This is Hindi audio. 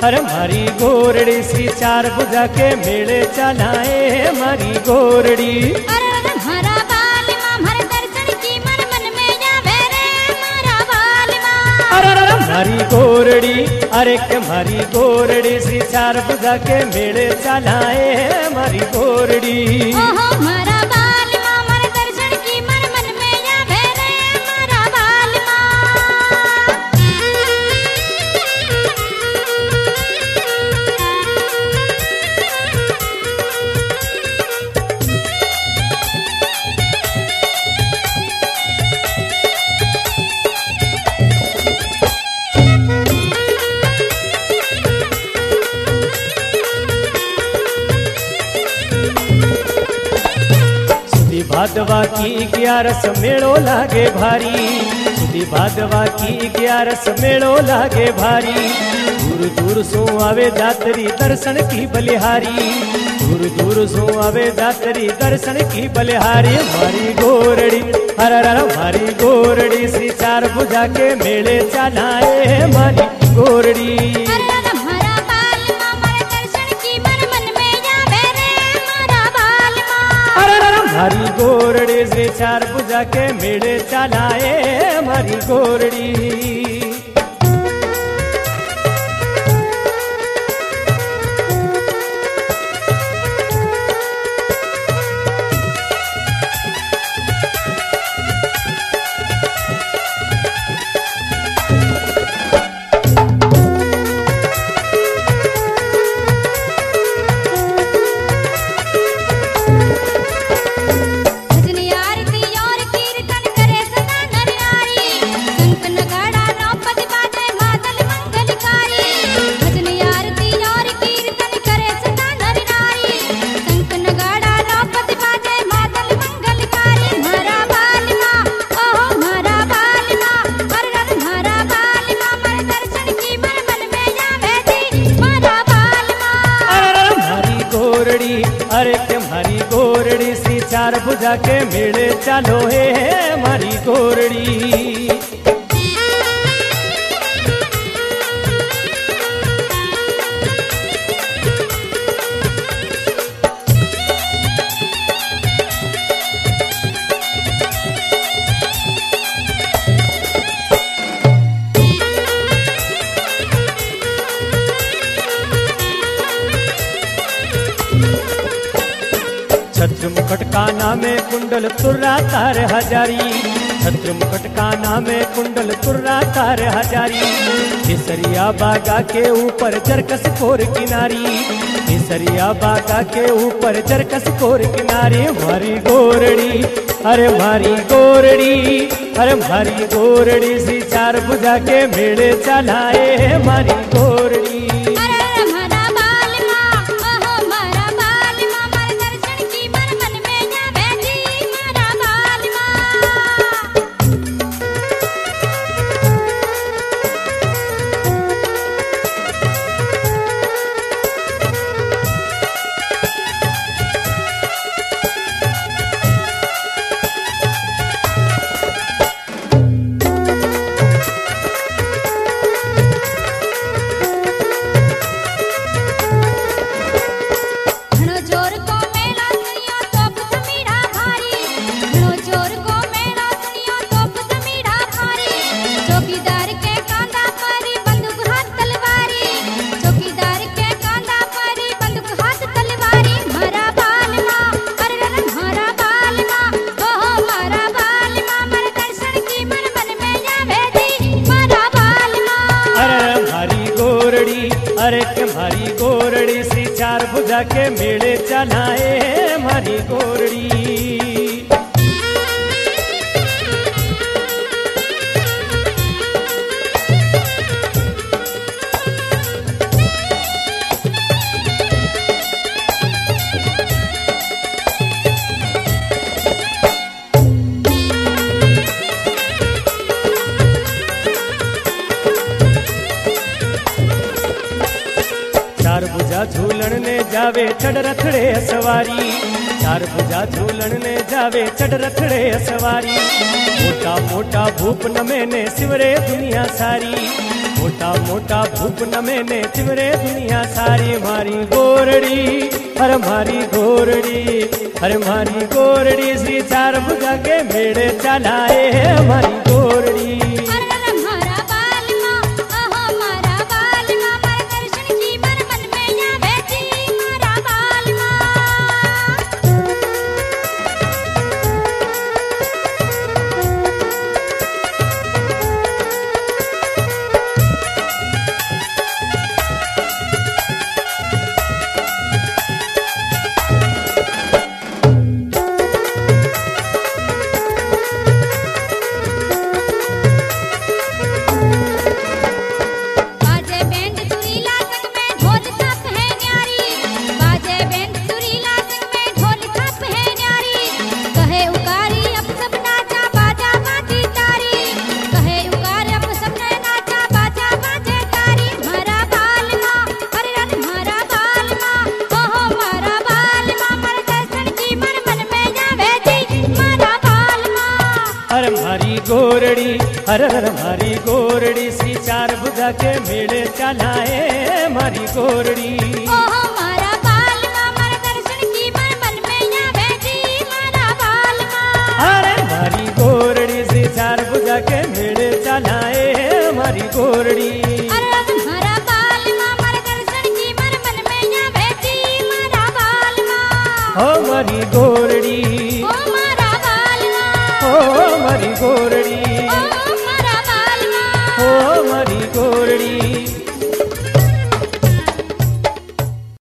अरे मारी गोरड़ी श्री चार भुजा के मेले चलाए मारी गोरड़ी। अरे हमारा बाल माँ हर दर्शन की मन मन में जावे रे हमारा बाल माँ। अरे मारी गोरड़ी अरे के मारी गोरड़ी श्री चार भुजा के मेले चलाए मारी गोरड़ी। ओहो हमारा बाल माँ हर दर्शन की मन मन में जावे रे हमारा बाल भादवा की 11 मेड़ो लागे भारी, सुधी भादवा की 11 मेड़ो लागे भारी। दूर दूर सो आवे दातरी दर्शन की बलिहारी, दूर दूर सो आवे दातरी दर्शन की बलिहारी। हमारी गोरड़ी हर हमारी गोरड़ी श्री चार भुजा के मेले चलाए हमारी गोरड़ी। हमारी गोरड़ी से चार भुजा के मेले चलाए हमारी गोरड़ी। अरे के हमारी गोरड़ी श्री चार भुजा के मेले चलो है हमारी गोरड़ी। छत्र मुकुट काना में कुंडल तुर्रा तार हजारी, छत्र मुकुट काना में कुंडल तुर्रा तार हजारी। केसरिया बागा के ऊपर जरकस कोर किनारी, केसरिया बागा के ऊपर जरकस कोर किनारी। हमारी गोरड़ी अरे हमारी गोरड़ी अरे हमारी गोरड़ी श्री चार भुजा के मेले चलाए हमारी गोरड़ी। अरे के हमारी गोरड़ी श्री चार भुजा के मेले चलाए हमारी गोरड़ी। चार भुजा झूलन ने जावे चढ़ रथड़े सवारी, चार भुजा झूलन ने जावे चढ़ रथड़े सवारी। मोटा मोटा भूप नमे ने सिवरे दुनिया सारी, मोटा मोटा भूपन में ने चिमरे दुनिया सारी मारी गोरड़ी हर मारी गोरड़ी हर मारी गोरड़ी श्री चार भुजा के मेड़े चलाए हमारी गोरड़ी। अरे मारा बाल माँ ओहो मारा बाल माँ मारे दर्शन की मन मन में आवे जी मारा बाल माँ। बाजे बैंड सुरीला संग में ढोल थाप है न्यारी बाजे बैंड सुरीला संग में ढोल थाप है न्यारी कहे उकारी अब सब नाचा बाजा बाजी तारी कहे उकार अब सब ने नाचा बाजा बाजे तारी मारा बाल माँ अरे रन मारा बाल माँ ओहो मारा बाल माँ मारे दर्शन की मन मन में आवे जी मारा बाल माँ। हर मारी गोरड़ी हर हर मारी गोरड़ी श्री चार भुजा के मेड़े चलाए मारी गोरड़ी। ओहो मारा बाल माँ मारे दर्शन की मन मन में आवे जी मारा बाल माँ। अरे मारी गोरड़ी श्री चार भुजा के मेड़े चलाए मारी गोरड़ी। अरे मारा बाल माँ मारे दर्शन की मन मन में आवे जी मारा बाल माँ। ओ मारी गोरड़ी ओ मारा बाल माँ। ओ मारी गोरड़ी।